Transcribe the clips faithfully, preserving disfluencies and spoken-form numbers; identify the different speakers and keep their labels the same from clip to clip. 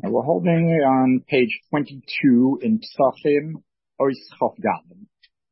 Speaker 1: And we're holding on page twenty-two in Psachim Ois Chof Daled.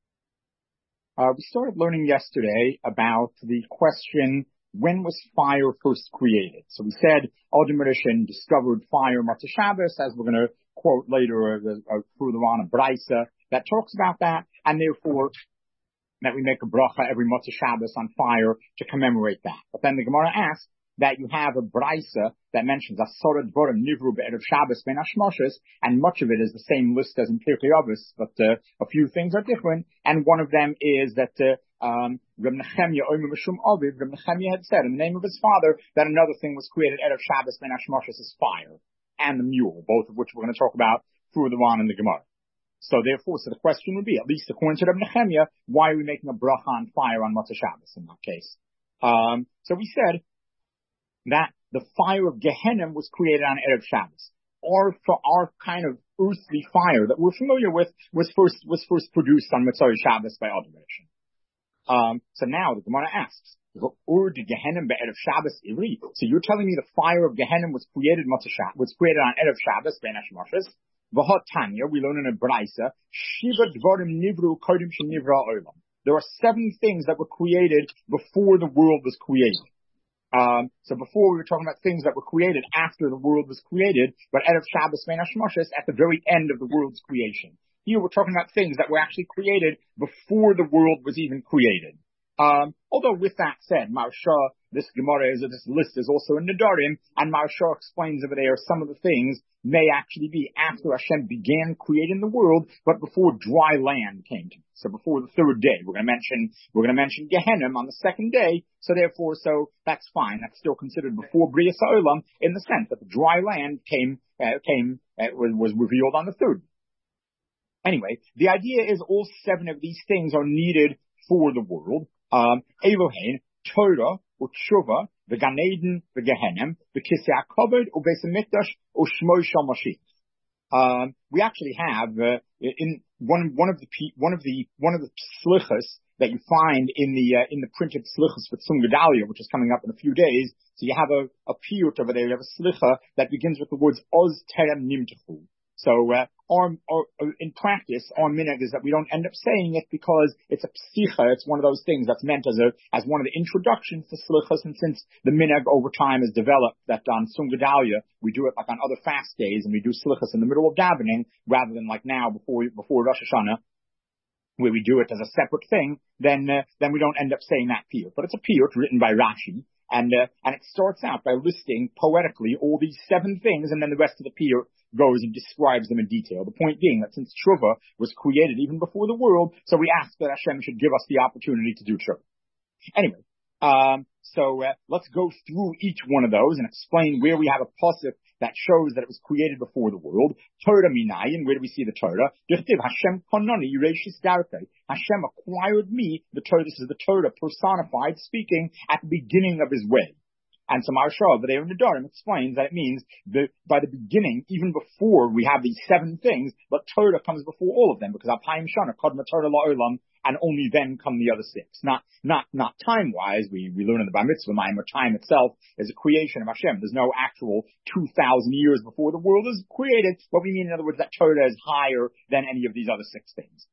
Speaker 1: Uh, we started learning yesterday about the question, when was fire first created? So we said Adam Rishon discovered fire Matzah Shabbos, as we're going to quote later uh, uh, further on a Braisa that talks about that, and therefore that we make a bracha every Matzah Shabbos on fire to commemorate that. But then the Gemara asks that you have a Braisa that mentions Asara Dvorim Nivru Be'erev Shabbos Ben Hashmoshes, and much of it is the same list as in Pirkei Avos, but uh, a few things are different, and one of them is that uh, um, Reb Nechemia Omer Mishum Aviv, Reb Nechemia had said in the name of his father that another thing was created Erev Shabbos Ben Hashmoshes is fire and the mule, both of which we're going to talk about further on in the Gemara. So therefore, so the question would be, at least according to Reb Nechemia, why are we making a bracha on fire on Matzah Shabbos in that case? Um, so we said that the fire of Gehenna was created on Erev Shabbos. Our, for our kind of earthly fire that we're familiar with was first, was first produced on Matzah Shabbos by Adam Rishon. Um, so now the Gemara asks, Ur de Gehenna be'erev Shabbos ivri. So you're telling me the fire of Gehenna was created Matzah Shabbos, was created on Erev Shabbos, Ben Hashmoshes. V'hot Tanya, we learn in a Braisa, Shiva Dvorim Nivru Kodim Shenivra Olam. There are seven things that were created before the world was created. Um, so before we were talking about things that were created after the world was created, but Erev Shabbos Ben Hashmoshes at the very end of the world's creation. Here we're talking about things that were actually created before the world was even created. Um, although with that said, Maharsha, this Gemara is, this list is also in Nedarim, and Maharsha explains over there some of the things may actually be after Hashem began creating the world, but before dry land came to. So before the third day, we're going to mention, we're going to mention Gehenna on the second day. So therefore, so that's fine. That's still considered before Brias HaOlam in the sense that the dry land came, uh, came, uh, was, was revealed on the third. Anyway, the idea is all seven of these things are needed for the world. Um, Elohein, Torah, or Tshuva, the Gan Eden, the Gehenna, the Kisei HaKavod, or Beis HaMikdash, or Shmo Shel Mashiach. Um, we actually have, uh, in one, one of the, one of the, one of the slichas that you find in the, uh, in the printed slichas for Tzum Gedalia, which is coming up in a few days. So you have a, a piyut over there, you have a slicha that begins with the words Oz Terem Nimtechu. So, uh, our, our, in practice, our minhag is that we don't end up saying it because it's a psicha, it's one of those things that's meant as a, as one of the introductions to slichas, and since the minhag over time has developed that on Tzum Gedalia, we do it like on other fast days, and we do slichas in the middle of davening, rather than like now before, before Rosh Hashanah, where we do it as a separate thing, then, uh, then we don't end up saying that piyut. But it's a piyut written by Rashi, and, uh, and it starts out by listing poetically all these seven things, and then the rest of the piyut goes and describes them in detail. The point being that since Tshuva was created even before the world, so we ask that Hashem should give us the opportunity to do Tshuva. Anyway, um, so uh, let's go through each one of those and explain where we have a pasuk that shows that it was created before the world. Torah minayin, where do we see the Torah? Hashem konani yireshis darkei. Hashem acquired me, the Torah, this is the Torah personified, speaking at the beginning of his way. And so Maharsha over there in the Nedarim explains that it means that by the beginning, even before we have these seven things, but Torah comes before all of them, because Alpayim Shana, Kodma Torah La'olam, and only then come the other six. Not, not, not time-wise. We, we learn in the Bar Mitzvah Maim, where time itself is a creation of Hashem. There's no actual two thousand years before the world is created. What we mean, in other words, that Torah is higher than any of these other six things.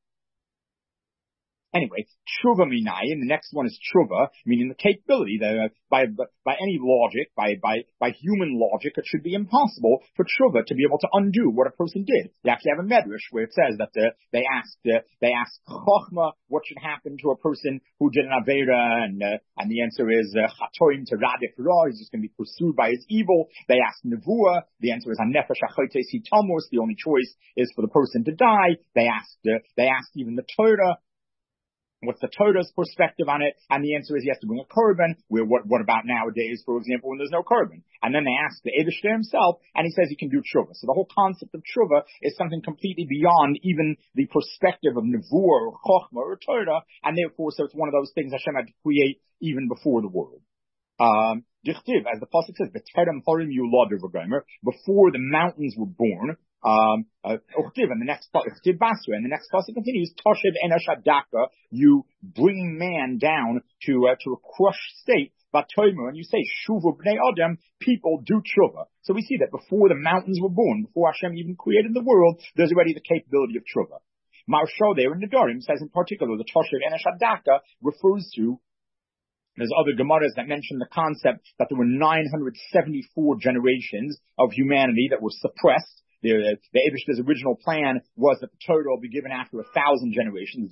Speaker 1: Anyway, tshuva minayin, the next one is tshuva, meaning the capability that uh, by, by any logic, by, by, by human logic, it should be impossible for tshuva to be able to undo what a person did. You actually have a medrash where it says that uh, they asked, uh, they asked Chochma what should happen to a person who did an Avera, and, uh, and the answer is, Chatoim to Radif Ra, he's just going to be pursued by his evil. They asked Nevuah, the answer is Hanefesh HaChotes Hitomos, the only choice is for the person to die. They asked, uh, they asked even the Torah, what's the Torah's perspective on it? And the answer is he has to bring a korban. Where what, what about nowadays, for example, when there's no korban? And then they ask the Eibishter himself, and he says he can do tshuva. So the whole concept of tshuva is something completely beyond even the perspective of nevuah or chokhmah or Torah, and therefore, so it's one of those things Hashem had to create even before the world. Um, Dichtiv, as the pasuk says, "B'terem harim yulad v'gomer," before the mountains were born. Um, uh, and the next part, and the next pasuk continues, Toshev Enash Adaka, you bring man down to, uh, to a crushed state, Vatomer, and you say, Shuvu b'nei Adam, people do tshuva. So we see that before the mountains were born, before Hashem even created the world, there's already the capability of tshuva. Marsha there in the Nedarim says in particular, the Toshev Enesh Hadaka refers to, there's other Gemaras that mention the concept that there were nine hundred seventy-four generations of humanity that were suppressed. The, the Eibishter's original plan was that the Torah will be given after a thousand generations.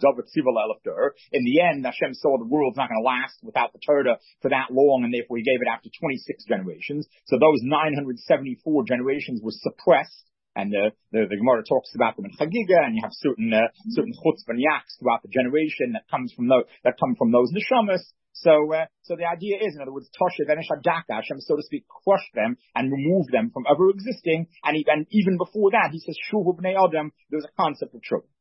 Speaker 1: In the end, Hashem saw the world's not going to last without the Torah for that long, and therefore he gave it after twenty-six generations. So those nine hundred seventy-four generations were suppressed. And uh, the, the Gemara talks about them in Chagiga, and you have certain uh, certain chutzpah and yaks throughout the generation that comes from those that come from those neshamas. So, uh, so the idea is, in other words, Toshev and Hadaka, Hashem, so to speak, crushed them and removed them from ever existing. And even, even before that, he says, Shuvu b'nei Adam, there's a concept of truth.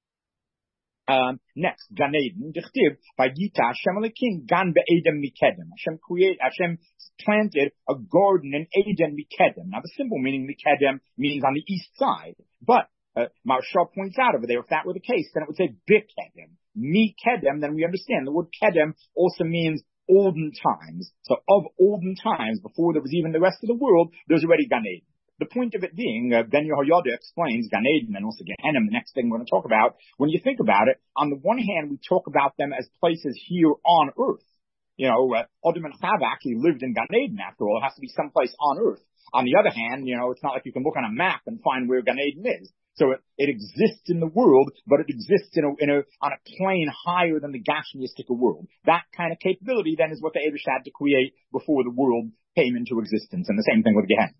Speaker 1: Um, next, Gan Eden, Dichtiv, by Gita, Hashem Elikim, Gan be'Eden mikedem. Hashem create, Hashem planted a garden in Eden mikedem. Now, the simple meaning mikedem means on the east side. But, uh, Marsha points out over there, if that were the case, then it would say bikedem. Mi kedem, then we understand the word kedem also means olden times. So of olden times, before there was even the rest of the world, there's already Gan Eden. The point of it being, uh, Ben Yehoyada explains Gan Eden and also Gehenna, the next thing we're going to talk about. When you think about it, on the one hand, we talk about them as places here on earth. You know, uh, Adam and Chava actually lived in Gan Eden after all. It has to be someplace on earth. On the other hand, you know, it's not like you can look on a map and find where Gan Eden is. So it, it exists in the world, but it exists in a, in a, on a plane higher than the Gashmiistic world. That kind of capability then is what the Eibush had to create before the world came into existence. And the same thing with Gehenna.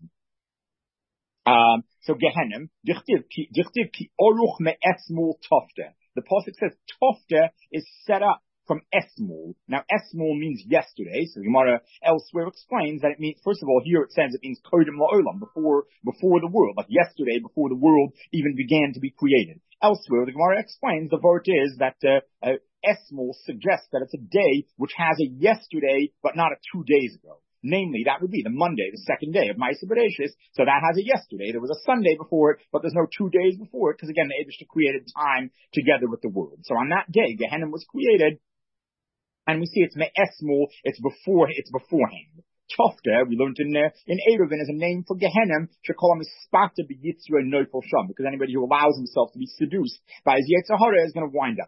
Speaker 1: Um, so Gehenna, Dichtiv ki oruch me'esmul tofte. The pasuk says tofte is set up from esmul. Now esmul means yesterday. So the Gemara elsewhere explains that it means, first of all, here it says it means kodem la'olam, before, before the world, like yesterday, before the world even began to be created. Elsewhere, the Gemara explains the word is that, uh, uh, esmul suggests that it's a day which has a yesterday, but not a two days ago. Namely, that would be the Monday, the second day of Ma'aseh Bereshis. So that has a yesterday. There was a Sunday before it, but there's no two days before it, because again, the Eibishter created time together with the world. So on that day, Gehenna was created, and we see it's me'esmul, it's before, it's beforehand. Tofta, we learned in uh, in Eruvin, is a name for Gehenna, should call him Spata b'yitzra noifel sham, because anybody who allows himself to be seduced by his Yetzer Hara is going to wind up.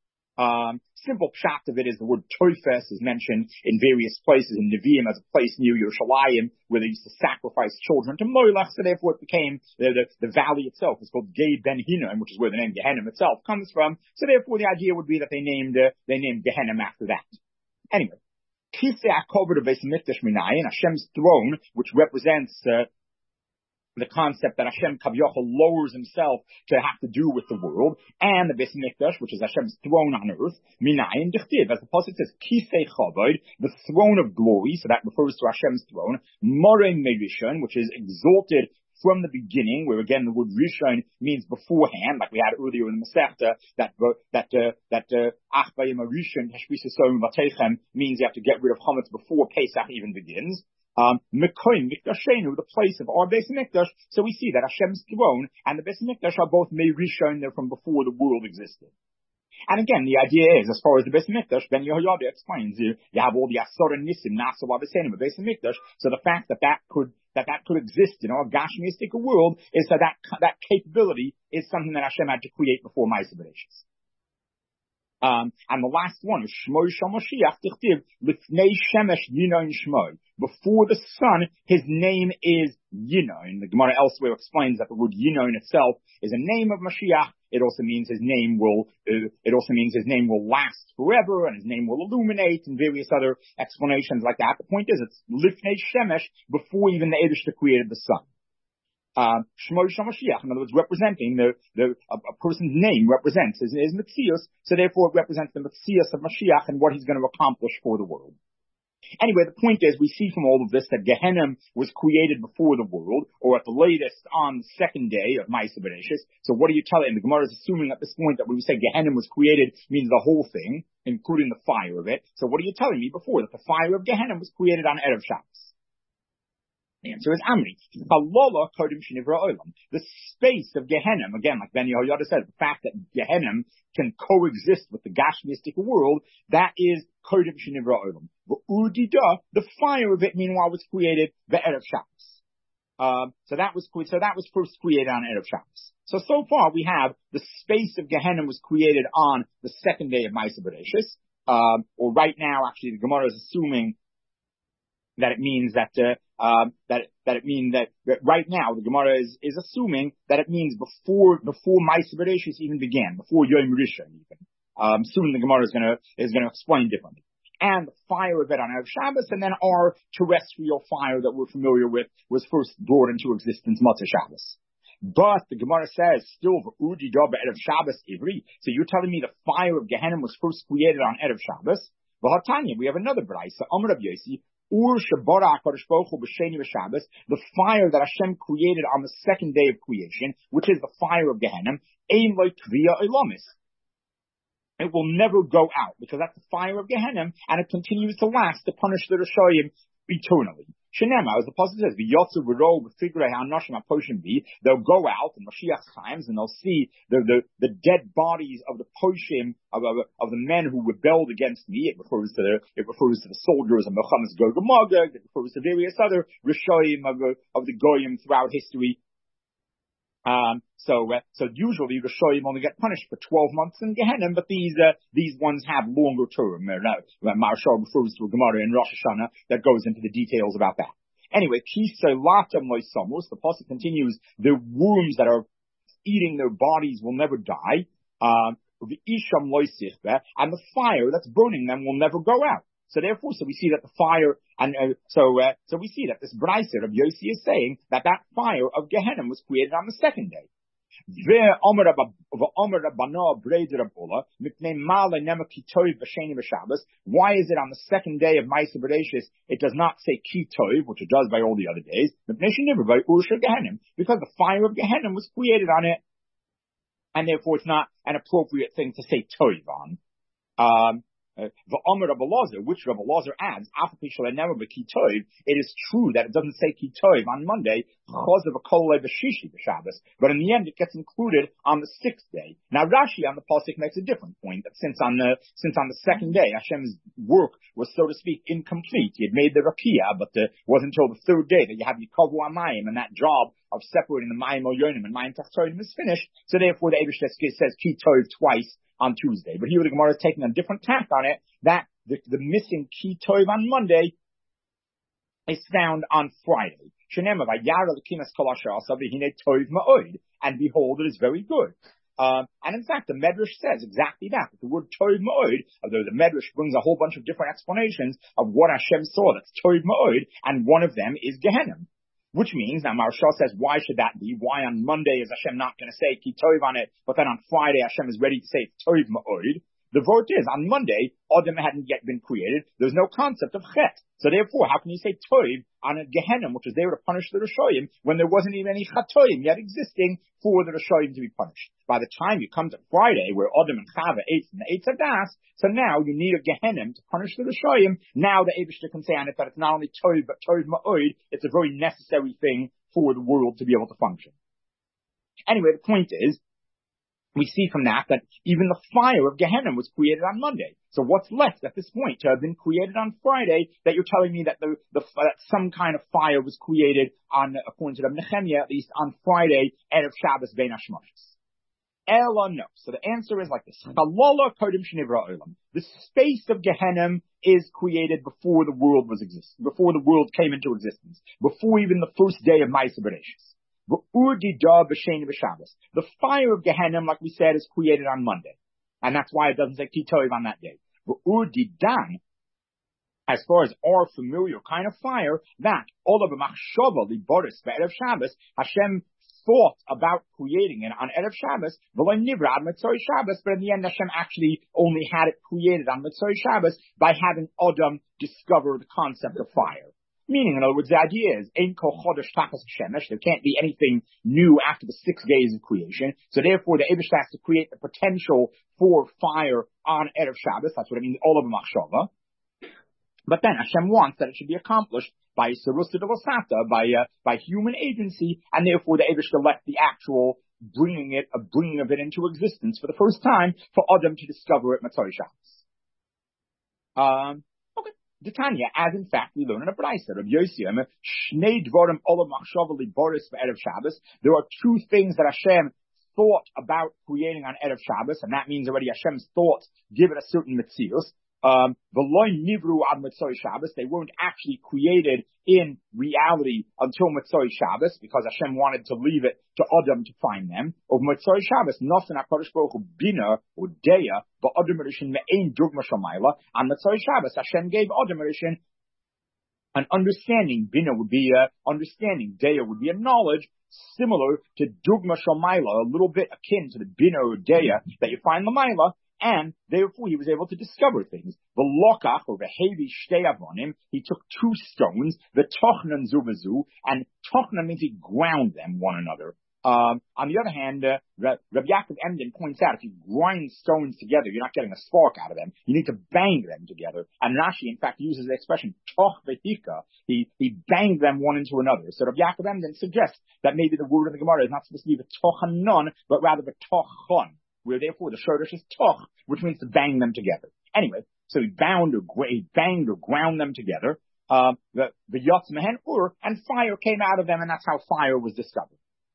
Speaker 1: Um, simple pshat of it is the word Toifes is mentioned in various places in Nevi'im as a place near Yerushalayim where they used to sacrifice children to Molech, so therefore it became, the, the, the valley itself is called Gei Ben Hinnom, which is where the name Gehenna itself comes from, so therefore the idea would be that they named, uh, they named Gehenna after that. Anyway, Kisei HaKovod of Beis Hamikdash Minayin, Hashem's throne, which represents, uh, the concept that Hashem Kavyochel lowers himself to have to do with the world, and the Beis Hamikdash, which is Hashem's throne on earth, Minayin Dichtiv, as the pasuk says, Kisei Chavod, the throne of glory, so that refers to Hashem's throne, Moreh Merishon, which is exalted from the beginning, where again the word Rishon means beforehand, like we had earlier in the Masechta, that that uh, that Ach Bayim Rishon Tashbisasom Vatechem means you have to get rid of chametz before Pesach even begins. Um, Mekoim Mikdashenu, the place of our Beis Hamikdash. So we see that Hashem's throne and the Beis Hamikdash are both Meirishon, they're from before the world existed. And again, the idea is, as far as the Beis Hamikdash, Ben Yehoyada explains, you, you have all the Asor and Nisim, Nasa Wabesenim, Beis Hamikdash. So the fact that that could that that could exist in our Gashmiistic world is that that that capability is something that Hashem had to create before Ma'aseh Bereshis. Um, and the last one is Shmoi Shel Mashiach Tichtiv Lifnei Shemesh Yinon Shmoi. Before the sun, his name is Yinon. The Gemara elsewhere explains that the word Yinon itself is a name of Mashiach. It also means his name will. Uh, it also means his name will last forever, and his name will illuminate, and various other explanations like that. The point is, it's Lifnei Shemesh before even the Eibishter created the sun. Uh, Shmoi Shel Mashiach, in other words, representing the, the, a, a person's name represents his, his Metzius, so therefore it represents the Metzius of Mashiach and what he's going to accomplish for the world. Anyway, the point is, we see from all of this that Gehenna was created before the world, or at the latest on the second day of Ma'aseh Bereshis. So what are you telling? The Gemara is assuming at this point that when we say Gehenna was created, means the whole thing, including the fire of it. So what are you telling me before? That the fire of Gehenna was created on Erev Shabbos. The answer is Amri. The space of Gehenna, again, like Ben Yehoyada says, the fact that Gehenna can coexist with the Gashmiistic world, that is Kodim Shenivra Olam. V'udida, the fire of it, meanwhile, was created ve'erev Shabbos. Um, so that was so that was first created on Erev Shabbos. So so far we have the space of Gehenna was created on the second day of Ma'aser Bereshis. Um, or right now, actually, the Gemara is assuming that it means that uh, um, that that it means that, that right now the Gemara is is assuming that it means before before Ma'aser Bereshis even began, before Yom Rishon even. Um, soon the Gemara is going to is going to explain differently. And the fire of it on Erev Shabbos, and then our terrestrial fire that we're familiar with was first brought into existence Motzei Shabbos. But the Gemara says still v'udi da be'erev Shabbos ivri. So you're telling me the fire of Gehenna was first created on Erev Shabbos? V'hatanya, we have another brayso. Amar Rav Yosi, ur shebara HaKadosh Baruch Hu b'sheni v'Shabbos, the fire that Hashem created on the second day of creation, which is the fire of Gehenna, ein lo tvia ilamis. It will never go out, because that's the fire of Gehenna, and it continues to last to punish the Rishoyim eternally. Shenema, as the Pasuk says, v'yotzu v'ro v'figurei ha'anoshim ha'poshim bi, they'll go out in Mashiach's times, and they'll see the, the, the dead bodies of the poshim, of, of, of the men who rebelled against me. It refers to the, it refers to the soldiers of Melchamas Gog and Magog, it refers to various other Rishoyim of, of the Goyim throughout history. Um, so, uh, so usually the Rishoyim only get punished for twelve months in Gehenna, but these, uh, these ones have longer term. Uh, Maharshal refers to a Gemara in Rosh Hashanah that goes into the details about that. Anyway, Kiselatam Loisamos, the Pasuk continues, the worms that are eating their bodies will never die. Um, the Isham Loisichbe, and the fire that's burning them will never go out. So therefore, so we see that the fire, and uh, so uh, so we see that this Brayser of Yossi is saying that that fire of Gehenna was created on the second day. Why is it on the second day of Ma'aser Bereshis it does not say Ki Tov, which it does by all the other days? Because the fire of Gehenna was created on it, and therefore it's not an appropriate thing to say Tov on. Um, The Omer Rabbi Elazar, which Rabbi Elazar adds, it is true that it doesn't say Ki Tov on Monday, but in the end it gets included on the sixth day. Now Rashi on the Pasuk makes a different point, that since on the since on the second day Hashem's work was, so to speak, incomplete. He had made the Rakia, but it wasn't until the third day that you have Yikavu Amayim, and that job of separating the Mayim Oyonim and Mayim Tachtonim is finished. So therefore the Eibush says Ki Tov twice on Tuesday. But here the Gemara is taking a different tack on it, that the, the missing Ki Tov on Monday is found on Friday. And behold, it is very good. Um, and in fact, the Medrash says exactly that. The word Tov Ma'od, although the Medrash brings a whole bunch of different explanations of what Hashem saw that's Tov Ma'od, and one of them is Gehenna. Which means, now Maharshal says, why should that be? Why on Monday is Hashem not going to say Ki Tov on it, but then on Friday Hashem is ready to say Tov Ma'od? The vote is, on Monday, Adam hadn't yet been created. There's no concept of Chet. So therefore, how can you say Tov on a Gehenna, which is there to punish the Rishoyim, when there wasn't even any Chatoyim yet existing for the Rishoyim to be punished? By the time you come to Friday, where Adam and Chava ate from the Eitz Hadas, so now you need a Gehenna to punish the Rishoyim. Now the Eibishter can say on it that it's not only Tov, but Tov Ma'od. It's a very necessary thing for the world to be able to function. Anyway, the point is, we see from that that even the fire of Gehenna was created on Monday. So what's left at this point to have been created on Friday, that you're telling me that the, the that some kind of fire was created on, according to the Nehemiah, at least on Friday, Erev Shabbos Bein Hashmashos? Ella, no. So the answer is like this. The space of Gehenna is created before the world was exist, before the world came into existence, before even the first day of Ma'aser Bereshis. The fire of Gehenna, like we said, is created on Monday. And that's why it doesn't say Ki Tov on that day. As far as our familiar kind of fire, that, Hashem thought about creating it on Erev Shabbos, but in the end Hashem actually only had it created on Motzei Shabbos by having Adam discover the concept of fire. Meaning, in other words, the idea is, Ein kol chodesh tachas shemesh, there can't be anything new after the six days of creation. So therefore, the Eibush has to create the potential for fire on Erev Shabbos. That's what it means, all of machshava. But then Hashem wants that it should be accomplished by Sarusa de Vasata, by, uh, by human agency, and therefore the Eibush left the actual bringing it, a bringing of it into existence for the first time for Adam to discover it Motzei Shabbos. Um, okay. Tanya, as in fact we learn in a Brisa, Rabbi Yossi, Shnei Dvarim Olav Machshava Liboris Erev Shabbos. There are two things that Hashem thought about creating on Erev Shabbos, and that means already Hashem's thoughts give it a certain mitzius. Um, V'loy nivru ad Motzei Shabbos. They weren't actually created in reality until Motzei Shabbos, because Hashem wanted to leave it to Adam to find them. Of Motzei Shabbos, nothing HaKadosh Baruch Hu bina or deya, but Adam Rishon me'ein dugma shamayla. On Motzei Shabbos, Hashem gave Adam Rishon an understanding. Bina would be a understanding. Deya would be a knowledge similar to dugma shamayla, a little bit akin to the bina or deya that you find in the Maila. And therefore he was able to discover things. The lokach, or the hevi shtei avonim, he took two stones, the tochnan zuvazu, and tochnan means he ground them one another. Um, on the other hand, uh, Rabbi Yaakov Emden points out, if you grind stones together, you're not getting a spark out of them. You need to bang them together. And Rashi, in fact, uses the expression toch vehika. He, he banged them one into another. So Rabbi Yaakov Emden suggests that maybe the word of the Gemara is not supposed to be the tochanon, but rather the tochon, where therefore the shortish is toch, which means to bang them together. Anyway, so he bound or he banged or ground them together. Uh, the the yotz mehen ur, and fire came out of them, and that's how fire was discovered.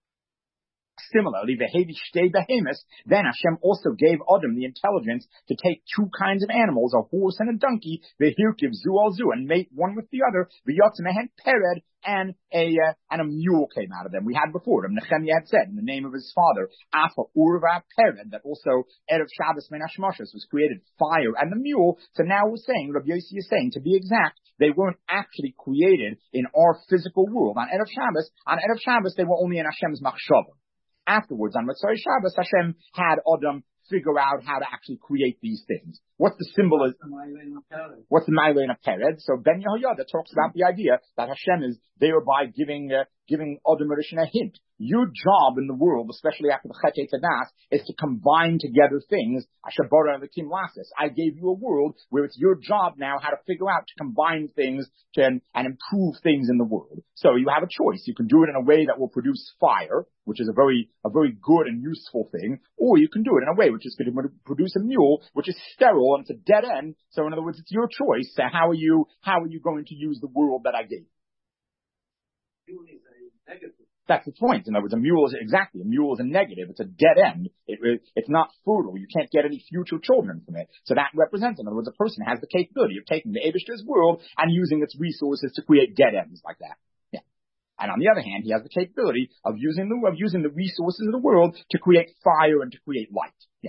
Speaker 1: Similarly, the hevi shtei behemoths, then Hashem also gave Adam the intelligence to take two kinds of animals, a horse and a donkey, the hirkiv zu al zu, and mate one with the other, the yotz mehen pered, and a uh, and a mule came out of them. We had before him, Nehemiah had said in the name of his father, Afa Urva Pered, that also Erev Shabbos Men Hashmashos was created fire and the mule. So now we're saying, Rabbi Yossi is saying, to be exact, they weren't actually created in our physical world. On Erev Shabbos, on Erev Shabbos, they were only in Hashem's machshava. Afterwards, on Motzei Shabbos, Hashem had Adam figure out how to actually create these things. What's the symbol? Is, what's the Ma'alein of Pered? So Ben Yehoyada talks about the idea that Hashem is thereby giving uh, giving Adam Rishon a hint. Your job in the world, especially after the Chet Tadas, is to combine together things. Ashabara Elokim Lasis. I gave you a world where it's your job now how to figure out to combine things to, and improve things in the world. So you have a choice. You can do it in a way that will produce fire, which is a very a very good and useful thing, or you can do it in a way which is going to produce a mule, which is sterile and it's a dead end. So in other words, it's your choice. So how are you how are you going to use the world that I gave? That's the point. In other words, a mule is exactly, a mule is a negative. It's a dead end. It, it, it's not fertile. You can't get any future children from it. So that represents, in other words, a person has the capability of taking the Eibishter's world and using its resources to create dead ends like that. Yeah. And on the other hand, he has the capability of using the, of using the resources of the world to create fire and to create light. Yeah.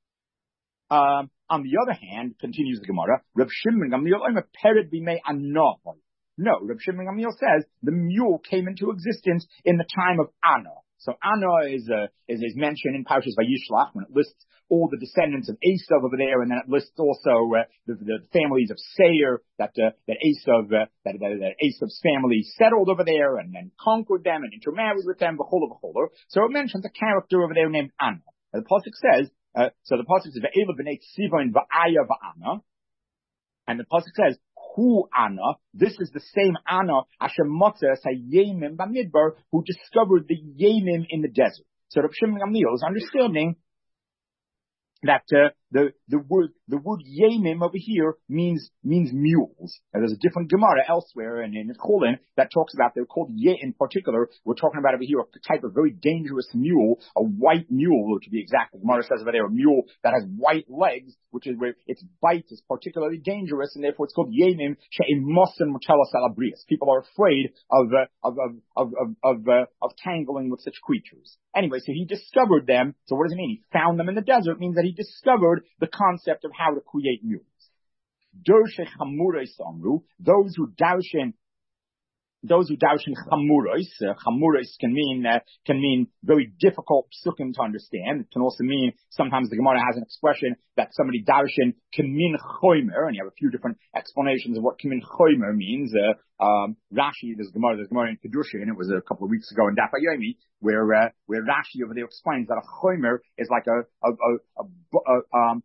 Speaker 1: Um, on the other hand, continues the Gemara, Reb Shimon Gamliel oimer pered bimei Anah. No, Reb Shimon Gamliel says the mule came into existence in the time of Anah. So Anah is, uh, is, is mentioned in Parshas Vayishlach when it lists all the descendants of Esav over there, and then it lists also uh, the, the families of Seir that uh, that Esav uh, that, that, that Esav's family settled over there and then conquered them and intermarried with them. V'chola v'chola. So it mentions a character over there named Anah. And the pasuk says, uh, so the pasuk says Ve'ela b'nei Tzivon va'aya va'ana, and the pasuk says, Hu Anah, this is the same Anah, Asher Motzes HaYemim Bamidbar, who discovered the Yemim in the desert. So Reb Shimon Gamliel is understanding that uh, the the word the word Yemim over here means means mules. And there's a different Gemara elsewhere and in Cholin that talks about, they're called Ye in particular. We're talking about over here a type of very dangerous mule, a white mule, to be exact. The Gemara says over there a mule that has white legs, which is where its bite is particularly dangerous, and therefore it's called Yemim She'im Mosen Mutela Salabrias. People are afraid of uh, of of of of of, uh, of tangling with such creatures. Anyway, so he discovered them. So what does it mean? He found them in the desert. It means that he discovered the concept of how to create mules. Dorshe Chamurais Amru, those who darshan, those who darshan Chamurais, uh, Chamurais can mean, uh, can mean very difficult psukim to understand. It can also mean, sometimes the Gemara has an expression that somebody darshan Kamin Choimer, and you have a few different explanations of what Kamin Choimer means. Uh, um, Rashi, there's Gemara, there's Gemara in Kedusha, and it was a couple of weeks ago in Daf Yomi, where, uh, where Rashi over there explains that a Choimer is like a, a, a, a, a, um, a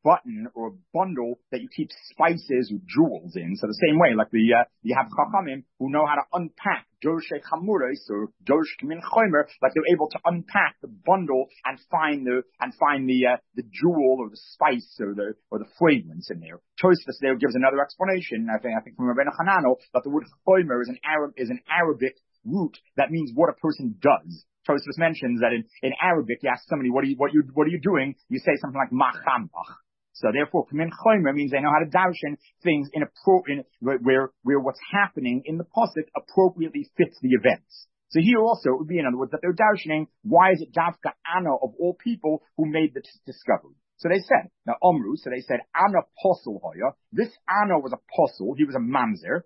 Speaker 1: button or a bundle that you keep spices or jewels in. So the same way, like the, uh, you have chachamim who know how to unpack Dorshei Chamuros or Dorsh Min Chomer, like they're able to unpack the bundle and find the, and find the, uh, the jewel or the spice or the, or the fragrance in there. Tosfos there gives another explanation, I think, I think from Rabbeinu Hananel, that the word Chomer is an Arab, is an Arabic root that means what a person does. Tosfos mentions that in, in Arabic, you ask somebody, what are you, what you, what are you doing? You say something like Machambach. So therefore, Kamin Chomer means they know how to darshan things in appropriate, where, where what's happening in the pasuk appropriately fits the events. So here also, it would be, in other words, that they're darshaning, why is it Davka Anna of all people who made the t- discovery? So they said, now Omru, so they said, Anna Posel Hoya, this Anna was a posel, he was a mamzer.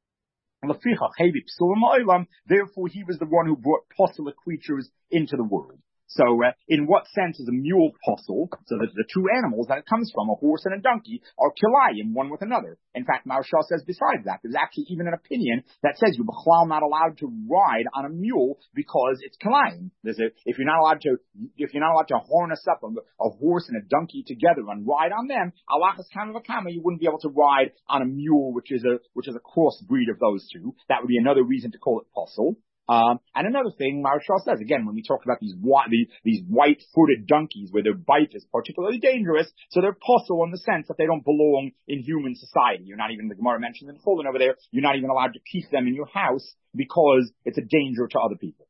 Speaker 1: Therefore, he was the one who brought posel creatures into the world. So, uh, in what sense is a mule posel? So the, the two animals that it comes from, a horse and a donkey, are kilayim, one with another. In fact, Maharsha says besides that, there's actually even an opinion that says you're not allowed to ride on a mule because it's kilayim. There's a, if you're not allowed to, if you're not allowed to harness up a, a horse and a donkey together and ride on them, alachas kamavakama, you wouldn't be able to ride on a mule, which is a, which is a crossbreed of those two. That would be another reason to call it posel. Um, and another thing, Maharsha says, again, when we talk about these white, these, these white-footed donkeys where their bite is particularly dangerous, so they're possible in the sense that they don't belong in human society. You're not even, the Gemara mentions in Chulin over there, you're not even allowed to keep them in your house because it's a danger to other people.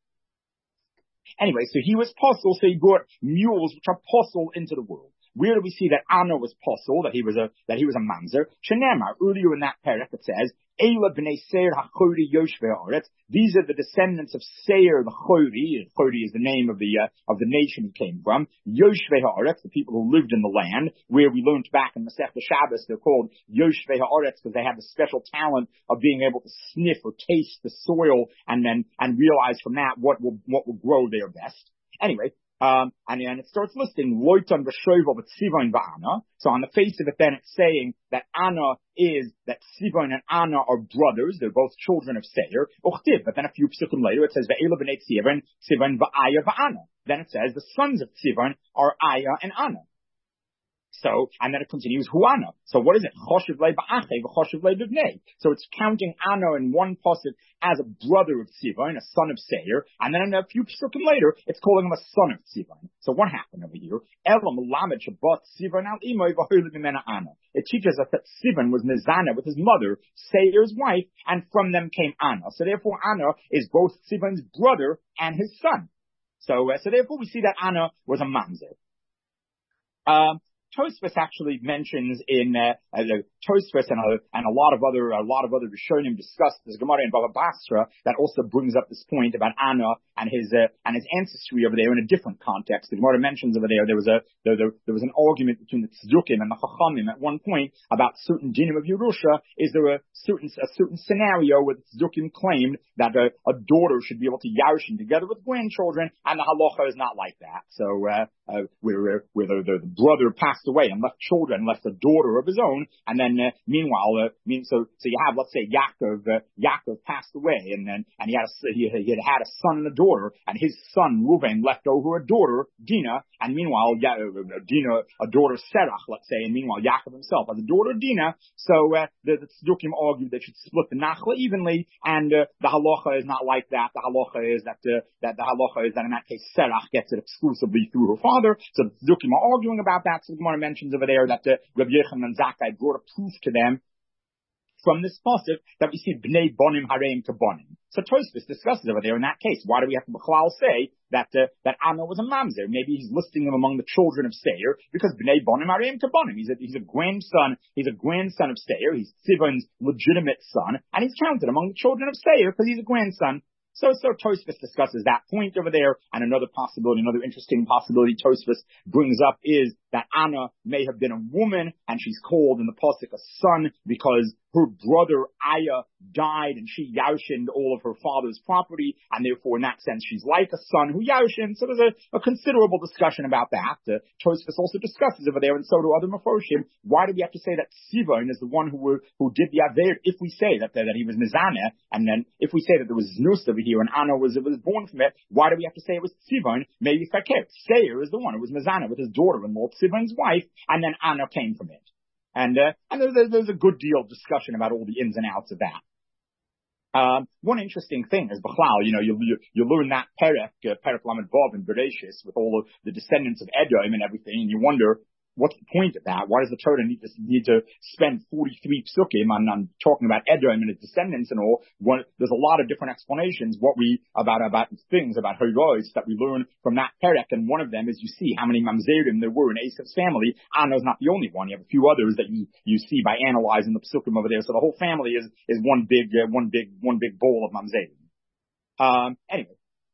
Speaker 1: Anyway, so he was posel, so he brought mules which are posel into the world. Where do we see that Anna was posel, that he was a, that he was a mamzer? Shenemar, earlier in that parak it says, Eila b'nei Seir ha'chori yoshvei haaretz. These are the descendants of Seir the Chori. Chori is the name of the, uh, of the nation he came from. Yoshvei haaretz, the people who lived in the land, where we learned back in Masechta Shabbos, they're called Yoshvei haaretz because they have the special talent of being able to sniff or taste the soil and then, and realize from that what will, what will grow there best. Anyway, Um, and then it starts listing Loiton v'Shoiva with Sivon v'Anna. So on the face of it, then it's saying that Anna is, that Sivon and Anna are brothers. They're both children of Seir. Uchtiv, but then a few psukim later it says Ve'ela b'nei Sivon, Sivon v'Aya v'Anna. Then it says the sons of Sivon are Aya and Anna. So, and then it continues Huana. So what is it? Choshev le ba'achei v'choshev le b'vnei. So it's counting Anna in one pasuk as a brother of Sivon, a son of Seir, and then a few psukim later, it's calling him a son of Sivon. So what happened over here? Elam lamed shabat Sivon al imoy v'hoyle b'mena Anna. It teaches us that Sivon was mezana with his mother, Seir's wife, and from them came Anna. So therefore Anna is both Sivon's brother and his son. So, uh, so therefore we see that Anna was a mamzer. Um, Tosfos actually mentions in uh, uh, Tosfos and a, and a lot of other a lot of other Rishonim discussed this Gemara in Baba Basra that also brings up this point about Anna and his uh, and his ancestry over there in a different context. The Gemara mentions over there there was a there, there, there was an argument between the Tzdukim and the Chachamim at one point about certain dinim of Yerusha. Is there a certain a certain scenario where the Tzdukim claimed that a, a daughter should be able to yarshin together with grandchildren, and the halacha is not like that. So uh, uh, where where the, the, the brother passed away and left children, left a daughter of his own, and then uh, meanwhile, uh, mean so so you have, let's say Yaakov, uh, Yaakov passed away, and then and he had a, he, he had had a son and a daughter, and his son Reuven left over a daughter Dinah, and meanwhile ya- uh, Dinah, a daughter Serach, let's say, and meanwhile Yaakov himself has a daughter Dinah. So uh, the, the Tzdukim argued they should split the nachla evenly, and uh, the halacha is not like that. The halacha is that uh, that the halacha is that in that case Serach gets it exclusively through her father. So the Tzdukim are arguing about that. So the Gemara mentions over there that uh, Rabbi Yochanan and Zakkai brought a proof to them from this pasuk that we see bnei bonim hareim to bonim. So Tosfos discusses over there in that case. Why do we have to b'chlal say that uh, that Anna was a mamzer? Maybe he's listing them among the children of Seir because bnei bonim hareim to bonim. He's a he's a grandson. He's a grandson of Seir. He's Sivon's legitimate son, and he's counted among the children of Seir because he's a grandson. So, so Tosfos discusses that point over there, and another possibility, another interesting possibility Tosfos brings up is that Anna may have been a woman, and she's called in the pasuk a son because her brother Aya died, and she yarshined all of her father's property, and therefore, in that sense, she's like a son who yarshined. So there's a, a considerable discussion about that. Uh, Tosfos also discusses over there, and so do other Meforshim. Why do we have to say that Sivon is the one who were, who did the Aver? If we say that that he was Mizaneh, and then if we say that there was Znus over here, and Anna was was born from it, why do we have to say it was Sivon? Maybe Fakir. Seir is the one who was Mizaneh with his daughter-in-law Sivan's wife, and then Anna came from it. And, uh, and there, there's a good deal of discussion about all the ins and outs of that. Um, one interesting thing is Bechlal, you know, you, you, you learn that Perek, uh, Perek Lamed Vav in Bereshis with all of the descendants of Edom and everything, and you wonder, what's the point of that? Why does the Torah need to, need to spend forty-three psukim on, on talking about Edom and his descendants and all? One, there's a lot of different explanations what we, about, about things, about heroes that we learn from that Perek, and one of them is you see how many Mamzerim there were in Esav's family. Anna's not the only one. You have a few others that you, you see by analyzing the psukim over there. So the whole family is, is one big, uh, one big, one big bowl of Mamzerim. Um, anyway.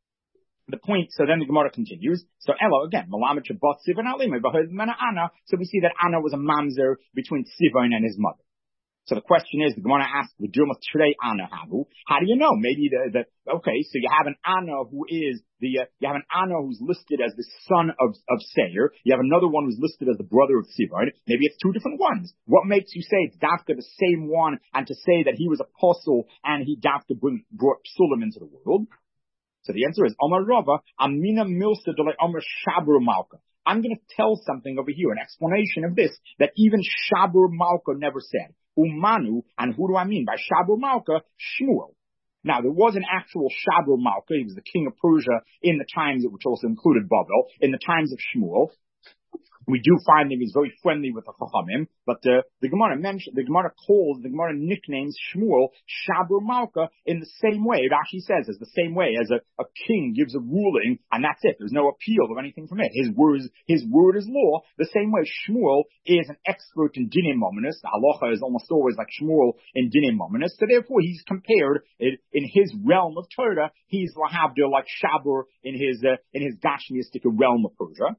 Speaker 1: The point, so then the Gemara continues. So Ella, again, Malamet Shabbat Sivan Alima, Anna. So we see that Anna was a mamzer between Sivan and his mother. So the question is, the Gemara asks, the Dilma Trey Anna Havu. How do you know? Maybe the, the, okay, so you have an Anna who is the, uh, you have an Anna who's listed as the son of, of Seir. You have another one who's listed as the brother of Sivan. Maybe it's two different ones. What makes you say it's Dafka the same one and to say that he was apostle and he Dafka brought Psulim into the world? So the answer is, Amar Rava, Amina Milsta Dolay Amar Shabur Malka. I'm going to tell something over here, an explanation of this, that even Shabur Malka never said. Umanu, and who do I mean by Shabur Malka? Shmuel. Now, there was an actual Shabur Malka. He was the king of Persia in the times, which also included Babel, in the times of Shmuel. We do find that he's very friendly with the Chachamim, but uh, the Gemara mentioned, the Gemara calls, the Gemara nicknames Shmuel Shabur Malka in the same way. Rashi says, as the same way as a, a king gives a ruling, and that's it. There's no appeal of anything from it. His word is, his word is law. The same way Shmuel is an expert in dinim mominus. Halacha is almost always like Shmuel in dinim mominus. So therefore, he's compared in, in his realm of Torah. He's lahavdil like Shabur in his uh, in his Gashmiistic realm of Persia.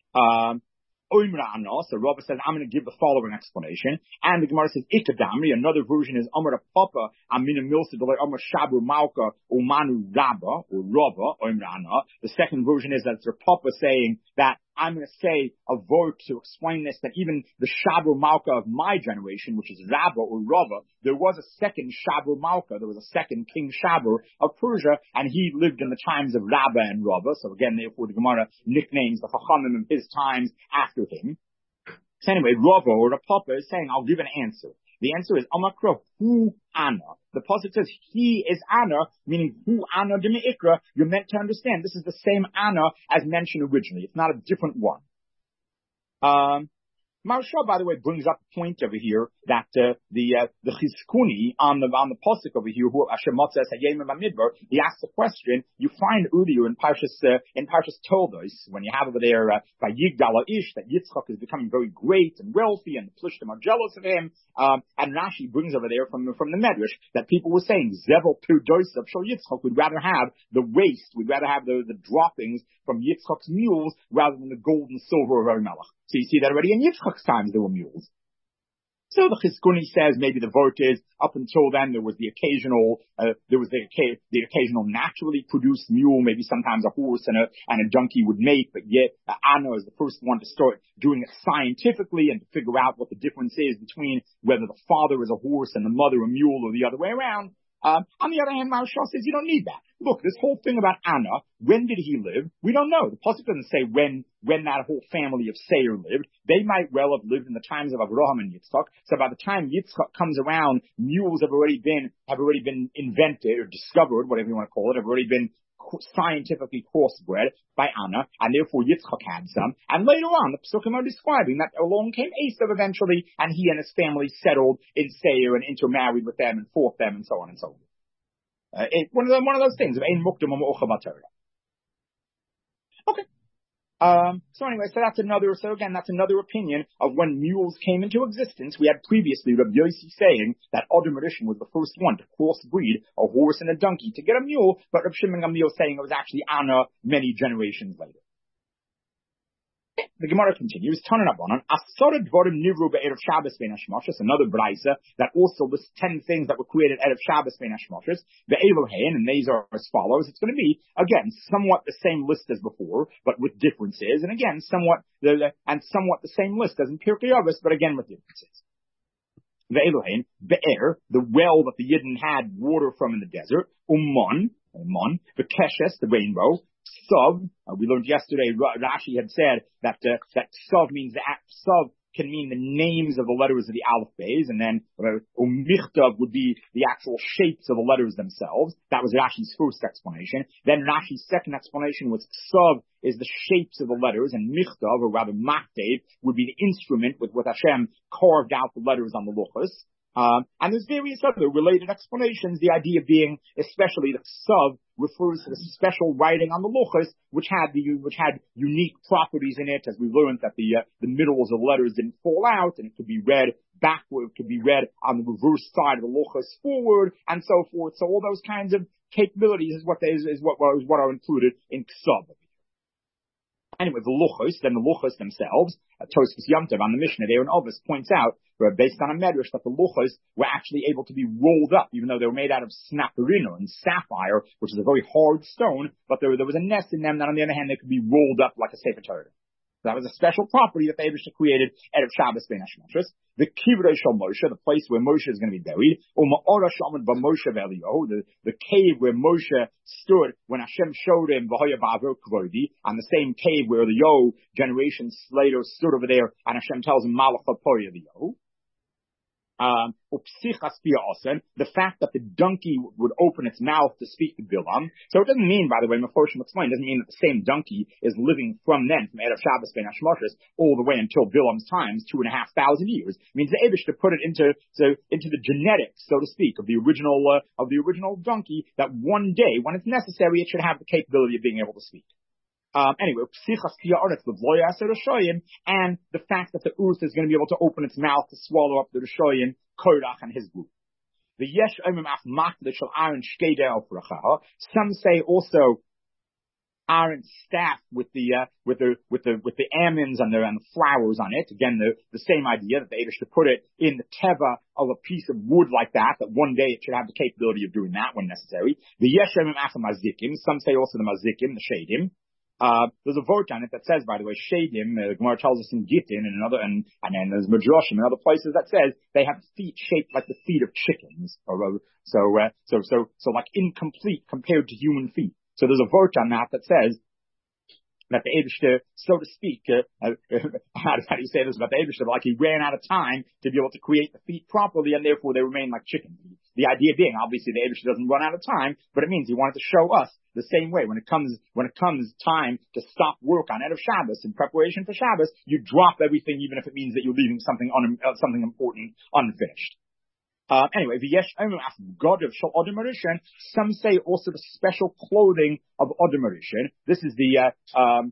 Speaker 1: Um, So Rabba says, I'm going to give the following explanation. And the Gemara says, Ikadamri, another version is Amar Papa, Amina Milsa, Amar Shabur Malka, Umanu Rabba, or Rabba, Oimrana. The second version is that it's her Papa saying that I'm going to say a word to explain this, that even the Shabur Malka of my generation, which is Rabba or Rava, there was a second Shabur Malka, there was a second King Shabur of Persia, and he lived in the times of Rabba and Rava. So again, therefore, the Gemara nicknames the Chachamim of his times after him. So anyway, Rava or the Papa is saying, I'll give an answer. The answer is Amakra Hu Anna. The pasuk says he is Anna, meaning Hu Anna Demi Ikra. You're meant to understand this is the same Anna as mentioned originally. It's not a different one. Um, Maharsha, by the way, brings up a point over here that uh, the uh, the Chizkuni on the on the pasuk over here, who Asher Matzah Hayim Bamidbar, he asks a question. You find earlier in Parshas uh, in Parshas Toldos, when you have over there uh, by Yigdal Ish that Yitzchak is becoming very great and wealthy, and the Plishtim are jealous of him. Um, and Rashi brings over there from the, from the Medrash that people were saying Zevel Pirdosav Shal Yitzchak would rather have the waste, we'd rather have the the droppings from Yitzchak's mules rather than the gold and silver of Avimelech. So you see that already in Yitzchak's times there were mules. So the Chizkuni says maybe the vort is up until then there was the occasional, uh, there was the, the occasional naturally produced mule, maybe sometimes a horse and a, and a donkey would mate, but yet uh, Anna is the first one to start doing it scientifically and to figure out what the difference is between whether the father is a horse and the mother a mule or the other way around. Um, on the other hand, Maharsha says you don't need that. Look, this whole thing about Anna, when did he live? We don't know. The pasuk doesn't say when when that whole family of Seir lived. They might well have lived in the times of Avraham and Yitzchak. So by the time Yitzchak comes around, mules have already been have already been invented or discovered, whatever you want to call it, have already been scientifically crossbred by Anna, and therefore Yitzchak had some. And later on, the Pesukim are describing that along came Esav eventually, and he and his family settled in Seir and intermarried with them and fought them and so on and so on. Uh, it, one of the, one of those things of Ein Mukdam U'Mocha B'Torah. Okay. Um, so anyway, so that's another, so again, that's another opinion of when mules came into existence. We had previously Rabbi Yossi saying that Adam Rishon was the first one to crossbreed a horse and a donkey to get a mule, but Rabbi Shimon Gamliel saying it was actually Anna many generations later. The Gemara continues, Tanan Abanan, Asara Dvarim Nivru Be'erev Shabbos Bein HaShmashos, another Braisa that also lists ten things that were created Erev Shabbos Bein HaShmashos, Be'elohim, and these are as follows. It's going to be, again, somewhat the same list as before, but with differences, and again, somewhat, the, and somewhat the same list as in Pirkei Avos, but again with differences. Ve'elohim, Be'er, the well that the Yidden had water from in the desert, Ummon, Ummon, the Keshes, the rainbow, Ksav. Uh, we learned yesterday, Rashi had said that, uh, that Ksav means that Ksav can mean the names of the letters of the Aleph Beis, and then uh, Umichtav would be the actual shapes of the letters themselves. That was Rashi's first explanation. Then Rashi's second explanation was Ksav is the shapes of the letters, and Michtav, or rather Maktev, would be the instrument with which Hashem carved out the letters on the Luchos. Um, and there's various other related explanations, the idea being, especially the Ksav refers to the special writing on the Luchos, which had the, which had unique properties in it, as we learned that the, uh, the middles of the letters didn't fall out, and it could be read backward, it could be read on the reverse side of the Luchos forward, and so forth. So all those kinds of capabilities is what, they, is, is what, is what are included in Ksav. Anyway, the Luchos, then the Luchos themselves, uh, Tosfos Yom Tov on the Mishnah there in Ovis points out, uh, based on a medrash, that the Luchos were actually able to be rolled up, even though they were made out of snaperino and sapphire, which is a very hard stone, but there, there was a nest in them that on the other hand, they could be rolled up like a Sefer Torah. That was a special property that the Eibishter created out of Shabbos Ben Hashemoshes. The Kivrei Shel Moshe, the place where Moshe is going to be buried, or Ma'ora Shamad B'Moshe V'Eliyahu, the the cave where Moshe stood when Hashem showed him V'Hoya Ba'aver Kvodi, on the same cave where the Yo generations later stood over there, and Hashem tells him Malach HaPoy Eliyahu. Um, the fact that the donkey would open its mouth to speak to Bilam. So it doesn't mean, by the way, Meforshim explained, doesn't mean that the same donkey is living from then, from Erev Shabbos Ben Hashemoshes, all the way until Bilam's times, two and a half thousand years. It means the Eibishter put it into, so, into the genetics, so to speak, of the original, uh, of the original donkey, that one day, when it's necessary, it should have the capability of being able to speak. Um, anyway, and the fact that the Uth is going to be able to open its mouth to swallow up the Rishoyim, Korach and his group. The Yesh Omim Af Makda Shel Aaron Shkei Ofracha. Some say also Aaron's staff with the uh, with the with the with the almonds and the and the flowers on it. Again, the the same idea that the Eibishter put it in the teva of a piece of wood like that. That one day it should have the capability of doing that when necessary. The Yesh Omim Af Mazikim. Some say also the Mazikim, the Shadim. Uh, there's a vote on it that says, by the way, Shadim, uh, Gemara tells us in Gittin and another, and, and then there's Midrashim and other places that says they have feet shaped like the feet of chickens, or, uh, so, uh, so, so, so like incomplete compared to human feet. So there's a vote on that that says that the Eibishter, so to speak, uh, uh, how, do, how do you say this about the Eibishter? Like he ran out of time to be able to create the feet properly, and therefore they remain like chicken feet. The idea being, obviously, the Eibishter doesn't run out of time, but it means he wanted to show us the same way. When it comes, when it comes time to stop work on Erev Shabbos in preparation for Shabbos, you drop everything, even if it means that you're leaving something un, uh, something important unfinished. Uh, anyway, v'yesh omim af God of Shal Adam Rishon. Some say also the special clothing of Adam Rishon. This is the uh, um.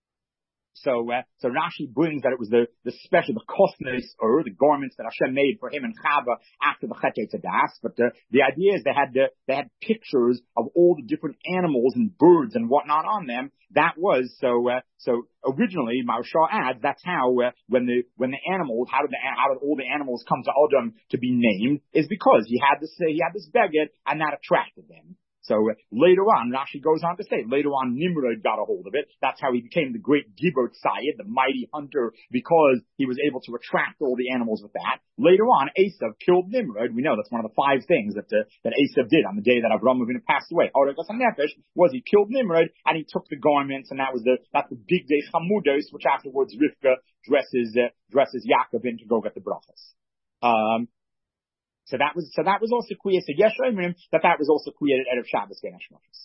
Speaker 1: So, uh, so Rashi brings that it was the, the special, the kosnes, or the garments that Hashem made for him and Chava after the Chet Eitzadas. But uh, the idea is they had uh, they had pictures of all the different animals and birds and whatnot on them. That was so. Uh, so originally, Maharsha adds that's how uh, when the when the animals, how did the how did all the animals come to Adam to be named? Is because he had this uh, he had this beged and that attracted them. So uh, later on, Rashi goes on to say, later on Nimrod got a hold of it. That's how he became the great Gibor Tzayid, the mighty hunter, because he was able to attract all the animals with that. Later on, Esav killed Nimrod. We know that's one of the five things that uh, that Esav did on the day that Avram Avinu passed away. Oragas HaNefesh was he killed Nimrod, and he took the garments, and that was the that's the big day Chamudos, which afterwards Rivka dresses uh, dresses Yaakov in to go get the brachas. Um, So that was, so that was also created, so Yesh Omrim, that that was also created out of Shabbos Ben Hashemoshes.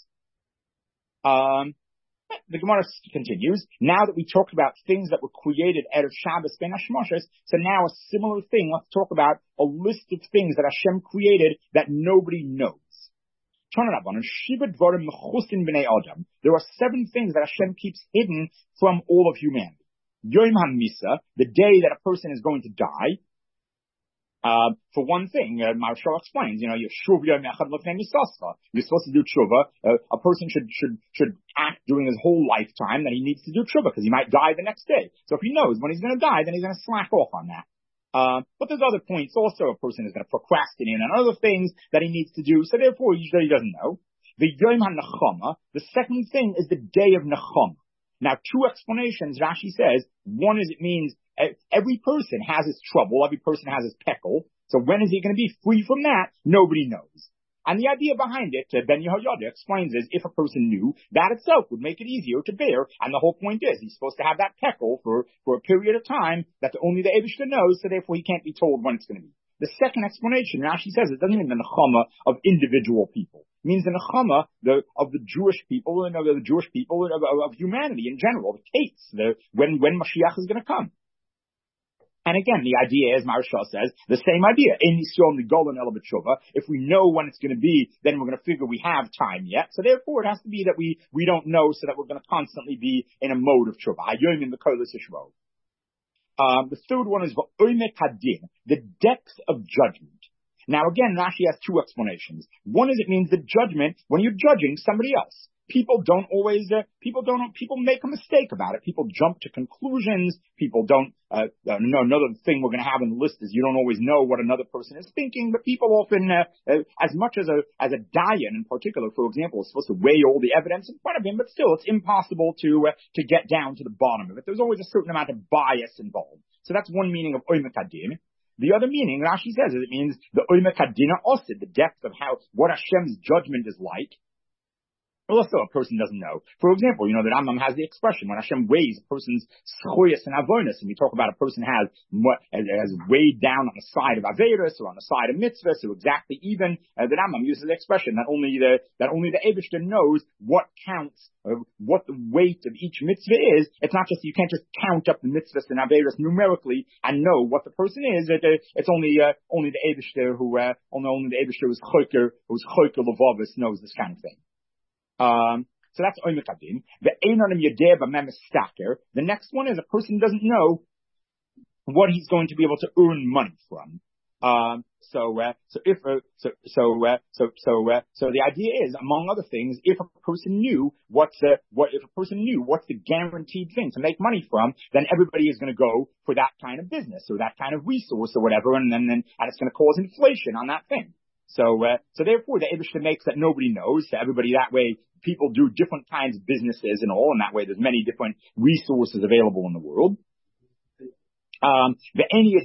Speaker 1: Um, the Gemara continues, now that we talked about things that were created out of Shabbos Ben Hashemoshes, so now a similar thing, let's talk about a list of things that Hashem created that nobody knows. There are seven things that Hashem keeps hidden from all of humanity. Yom HaMisa, the day that a person is going to die. Uh, for one thing, uh, Maharsha explains, you know, you're supposed to do tshuva. Uh, a person should, should, should act during his whole lifetime that he needs to do tshuva because he might die the next day. So if he knows when he's going to die, then he's going to slack off on that. Uh, but there's other points also. A person is going to procrastinate on other things that he needs to do. So therefore, usually he doesn't know. The Yom HaNechama, the second thing is the day of Nechama. Now, two explanations, Rashi says. One is it means every person has his trouble. Every person has his peckle. So when is he going to be free from that? Nobody knows. And the idea behind it, uh, Ben Yehoyada explains, is if a person knew, that itself would make it easier to bear. And the whole point is, he's supposed to have that tekel for, for a period of time that only the Eibishter knows, so therefore he can't be told when it's going to be. The second explanation, Rashi says, it doesn't mean the nechama of individual people. It means the nechama the, of the Jewish people and of the Jewish people of, of, of humanity in general, the kates, the, when, when Mashiach is going to come. And again, the idea is, Maharsha says, the same idea. If we know when it's going to be, then we're going to figure we have time yet. So therefore, it has to be that we, we don't know, so that we're going to constantly be in a mode of tshuva. Um, the third one is the depth of judgment. Now again, Rashi has two explanations. One is it means the judgment when you're judging somebody else. People don't always, uh, people don't, people make a mistake about it. People jump to conclusions. People don't, uh, uh no, another thing we're going to have in the list is you don't always know what another person is thinking, but people often, uh, uh, as much as a, as a dayan in particular, for example, is supposed to weigh all the evidence in front of him, but still it's impossible to, uh, to get down to the bottom of it. There's always a certain amount of bias involved. So that's one meaning of oimek hadin. The other meaning, Rashi says, is it means the oimek hadina osid, the depth of how, what Hashem's judgment is like. Also, a person doesn't know. For example, you know, the Rambam has the expression, when Hashem weighs a person's schuyas and avonis, and we talk about a person has, has weighed down on the side of Averis or on the side of mitzvah, so exactly even, uh, the Rambam uses the expression that only the, that only the Eibishter knows what counts, uh, what the weight of each mitzvah is. It's not just, you can't just count up the mitzvahs and Averis numerically and know what the person is. It, uh, it's only, uh, only the Eibishter who, uh, only, only the Eibishter who's choker, who's choker levavis knows this kind of thing. Um, so that's oimek hadin. The einonim yedeh b'mem stacker. The next one is a person doesn't know what he's going to be able to earn money from. Um, so, uh, so if, uh, so, so, uh, so, so, uh, so the idea is, among other things, if a person knew what's, uh, what, if a person knew what's the guaranteed thing to make money from, then everybody is going to go for that kind of business or that kind of resource or whatever, and then, then, and it's going to cause inflation on that thing. So, uh, so therefore the Eibishter makes that nobody knows, so everybody that way, people do different kinds of businesses and all, and that way there's many different resources available in the world. Um, the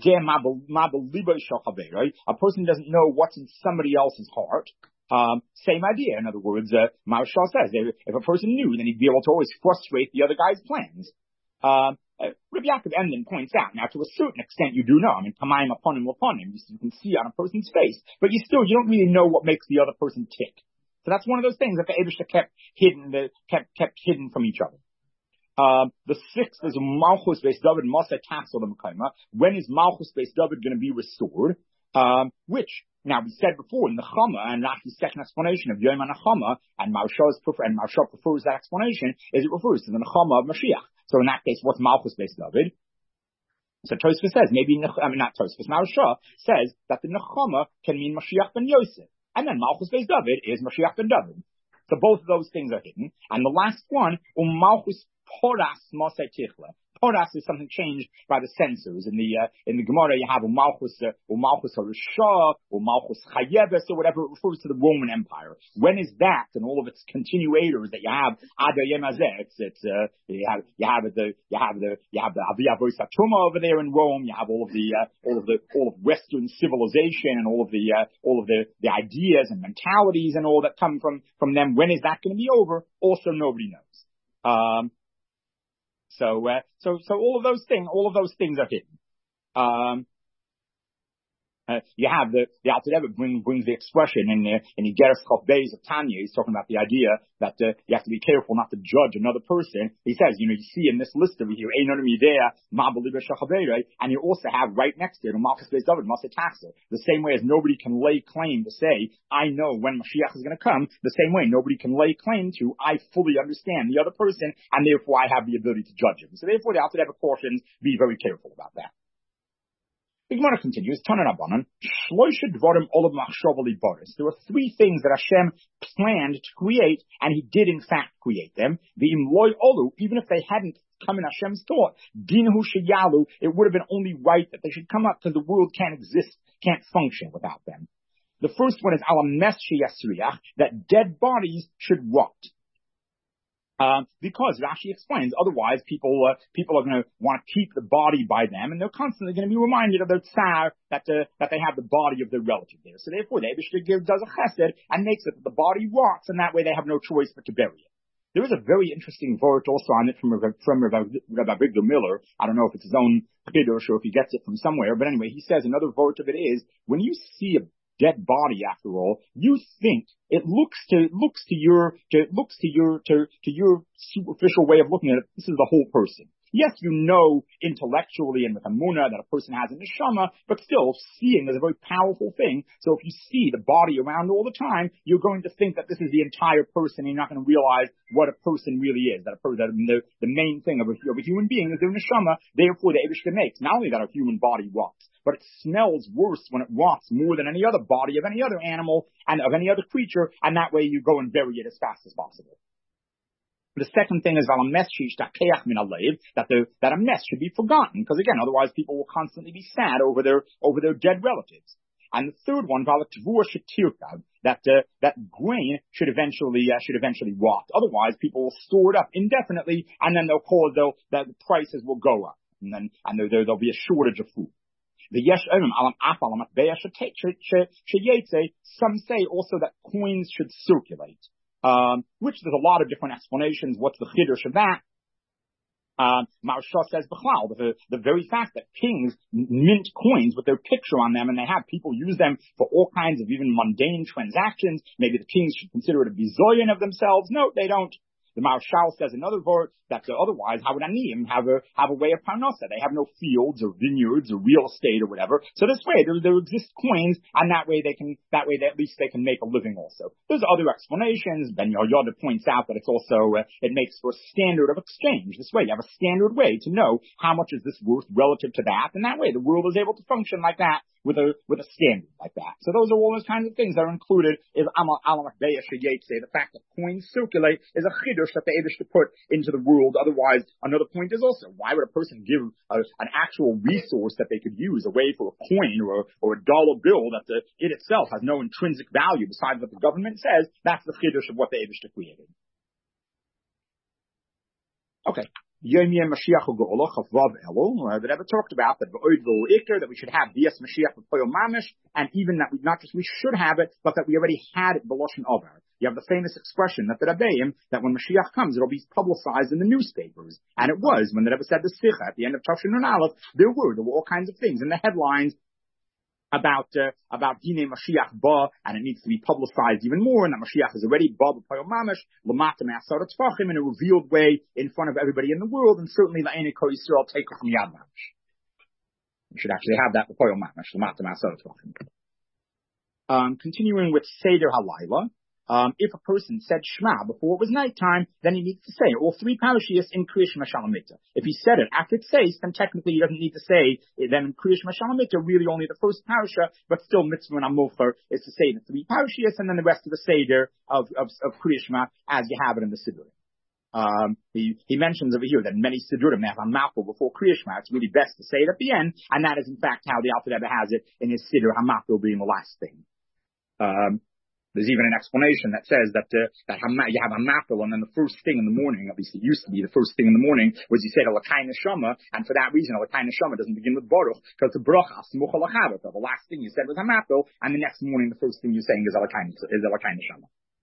Speaker 1: a person doesn't know what's in somebody else's heart. Um, same idea. In other words, uh, Maharsha says, if a person knew, then he'd be able to always frustrate the other guy's plans. Um, Uh, Rabbi Yaakov Emden points out, now to a certain extent you do know, I mean, kamayim upon him, upon him, you, you can see on a person's face, but you still, you don't really know what makes the other person tick. So that's one of those things that the Eibishter kept hidden, the, kept, kept hidden from each other. Um, the sixth is Malchus Beis David Moshe Tassel the Mekayma. When is Malchus Beis David going to be restored? Um, which, now we said before in the Chama, and Rashi's second explanation of Yom HaNechama, and Maharsha's prefer, and Maharsha prefers that explanation, is it refers to the Nechama of Mashiach. So in that case, what's Malchus Beis David? So Tosfos says, maybe, I mean not Tosfos, Maharsha says that the Nechama can mean Mashiach ben Yosef. And then Malchus Beis David is Mashiach ben David. So both of those things are hidden. And the last one, um Malchus Poras Moshe Tichla. Poras is something changed by the censors. In the, uh, in the Gemara you have um Malchus, uh, um Malchus Harishah, or Malchus Chayeves, or whatever, it refers to the Roman Empire. When is that and all of its continuators that you have, Ad Yemazeh, it's, it's, uh, you have, you have the, you have the, you have the Aviyah Voisatuma over there in Rome, you have all of the, uh, all of the, all of Western civilization and all of the, uh, all of the, the ideas and mentalities and all that come from, from them. When is that going to be over? Also nobody knows. Um, So, uh, so, so all of those things, all of those things are hidden. Um, Uh, you have the, the Alter Rebbe bring, brings the expression in, uh, in Igeres Chof Beis of Tanya. He's talking about the idea that, uh, you have to be careful not to judge another person. He says, you know, you see in this list over here, Einonim Yidea, Ma B'Liba Shachavere, and you also have right next to it, Malchus Beis David, Moshe Tassel. The same way as nobody can lay claim to say, I know when Mashiach is going to come, the same way nobody can lay claim to, I fully understand the other person, and therefore I have the ability to judge him. So therefore the Alter Rebbe cautions, be very careful about that. The Gemara continues, Tanan Abanan, Shloisha Dvarim Olav Machshavali Boris. There were three things that Hashem planned to create, and He did in fact create them. The Imloy Olu, even if they hadn't come in Hashem's thought, Dinhu Shayalu, it would have been only right that they should come up because the world can't exist, can't function without them. The first one is Alamesh Yasriach, that dead bodies should rot. Um, because Rashi explains, otherwise people, uh, people are going to want to keep the body by them, and they're constantly going to be reminded of their tsar that, uh, that they have the body of their relative there. So therefore, the Eibishter does a chesed and makes it that the body rots, and that way they have no choice but to bury it. There is a very interesting vort also on it from, from Rabbi Avigdor Miller. I don't know if it's his own chiddush or if he gets it from somewhere, but anyway, he says another vort of it is, when you see a dead body, after all, you think it looks to looks to your to looks to your to to your superficial way of looking at it. This is the whole person. Yes, you know intellectually and with Amunah that a person has a neshama, but still, seeing is a very powerful thing. So if you see the body around all the time, you're going to think that this is the entire person, and you're not going to realize what a person really is. That a person, that the, the main thing of a, of a human being is their neshama. Therefore, the Eibishter makes not only that a human body rots, but it smells worse when it rots more than any other body of any other animal and of any other creature, and that way you go and bury it as fast as possible. The second thing is that the, that a mess should be forgotten, because again, otherwise people will constantly be sad over their, over their dead relatives. And the third one, that, uh, that grain should eventually, uh, should eventually rot. Otherwise people will store it up indefinitely, and then they'll cause, they'll, the prices will go up, and then, and there, there'll be a shortage of food. Some say also that coins should circulate. Um, which there's a lot of different explanations. What's the chiddush of that? Um, Maharsha says, the, the very fact that kings mint coins with their picture on them, and they have people use them for all kinds of even mundane transactions. Maybe the kings should consider it a bizoyan of themselves. No, they don't. The Maharshal says another word that uh, otherwise, how would Aniyim have a, have a way of parnasa? They have no fields or vineyards or real estate or whatever. So this way, there, there exist coins, and that way they can, that way they, at least they can make a living also. There's other explanations. Ben Yehoyada points out that it's also, uh, it makes for a standard of exchange. This way, you have a standard way to know how much is this worth relative to that, and that way the world is able to function like that with a, with a standard like that. So those are all those kinds of things that are included in Amal Alam Akbeya Sheyetse. The fact that coins circulate is a chiddush that the Eibush to put into the world. Otherwise, another point is also, why would a person give a, an actual resource that they could use away for a coin or, or a dollar bill that the, it itself has no intrinsic value besides what the government says? That's the chiddush of what the Eibush created. Okay. Yom Yom Mashiach U'Geolah Chavav Elul. The Rebbe talked about that that we should have Bias Mashiach B'Poyol Mamish, and even that we not just we should have it, but that we already had it B'Loshen Ovar. You have the famous expression that the Rebbeim, that when Mashiach comes, it'll be publicized in the newspapers, and it was when the Rebbe said the Sicha at the end of Tafshin Nun Aleph. There were there were all kinds of things in the headlines about uh, about Dine Mashiach Ba, and it needs to be publicized even more, and that Mashiach is already Ba B'Poyol Mamish, L'mata Me'asar Tzvachim, in a revealed way in front of everybody in the world, and certainly La'enei Kol Yisrael take from Yad Mamish. We should actually have that B'Poyol Mamish, L'mata Me'asar Tzvachim. Um, continuing with Seder Halayla. Um, if a person said Shema before it was nighttime, then he needs to say all three parashiyos in Kriya Shema Shalamita. If he said it after it says, then technically he doesn't need to say it. Then in Kriya Shema Shalamita, really only the first parasha, but still mitzvah and amulcher is to say the three parashiyos and then the rest of the Seder of, of, of Kriya Shema as you have it in the Siddur. Um, he, he mentions over here that many Siddurim they have a mouthful before Kriya Shema. It's really best to say it at the end, and that is in fact how the Alter Rebbe has it in his Siddur, Hamafil being the last thing. Um, There's even an explanation that says that uh, that you have a mapil, and then the first thing in the morning, at least it used to be the first thing in the morning, was you said Elokai Neshama, and for that reason Elokai Neshama doesn't begin with Baruch, because the bracha Smucha Lachavot. The last thing you said was a mapil, and the next morning the first thing you're saying is Elokai is Elokai Neshama.